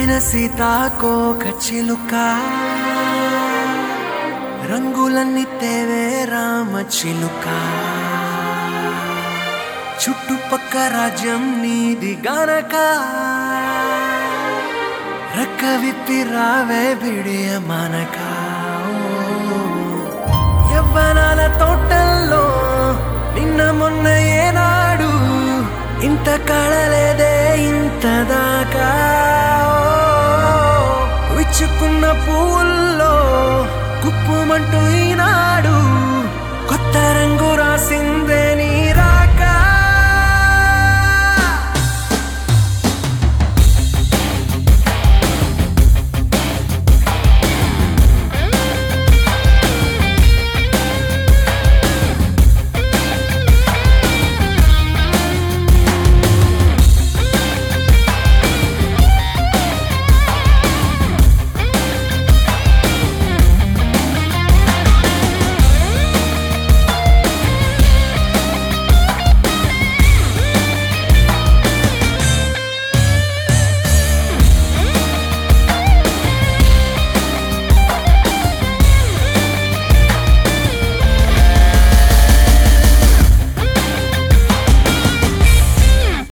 మురిసిన సీతాకోక చిలుక రంగులన్నీ తేవే రామ చిలుక చుట్టుపక్క రాజ్యం నీది గనక రక్క విప్పి రావే బిడియ మనక యవ్వనాల తోటల్లో నిన్న మొన్న ఏనాడు ఇంత కళలేదే ఇంత దాకా విచ్చుకున్న పూల్లో కుప్పుమంటూ